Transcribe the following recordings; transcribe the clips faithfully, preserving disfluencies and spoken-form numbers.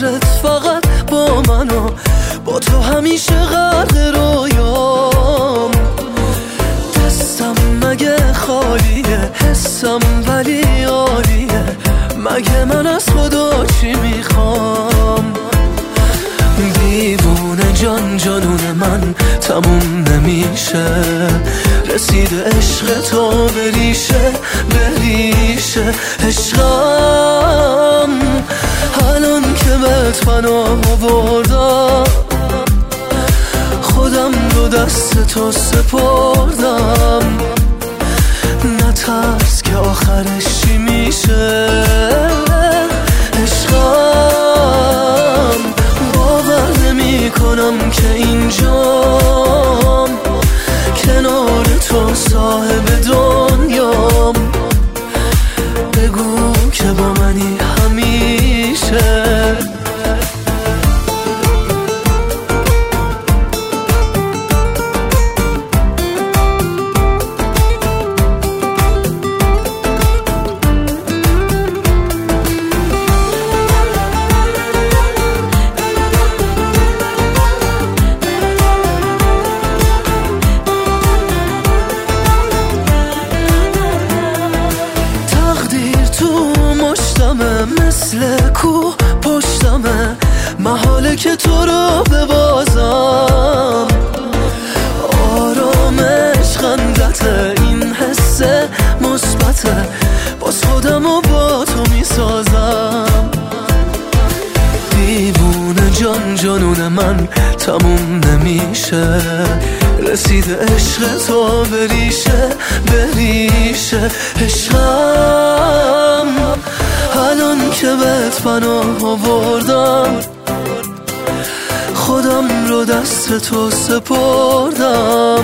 فکرت فقط با من و با تو همیشه غرق رویام. دستم مگه خالیه، حسم ولی عالیه، مگه من از خدا چی میخوام؟ دیوونه جان جانون من تموم نمیشه، رسیده عشق تو بریشه بریشه عشقم. الان که بهت پناه آوردم، خودم رو دست تو سپردم. نترس که آخرش چی میشه عشقم. باور نمی کنم که اینجام، کنار تو صاحب دنیام. بگو که با منی همیشه. مثل کوه پشتمه، محاله که تو رو ببازم. آرامش خندته، این حس مثبته، باز خودم رو با تو میسازم. دیوونه جان جانون من تموم نمیشه، رسیده عشق تو بریشه بریشه عشقم. الان که بهت پناه آوردم، خودم رو دست تو سپردم.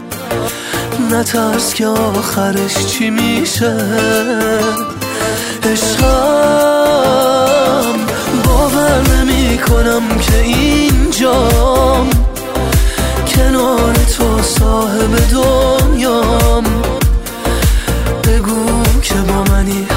نترس که آخرش چی میشه عشقم. باور نمی کنم که اینجام، کنار تو صاحب دنیام. بگو که با منی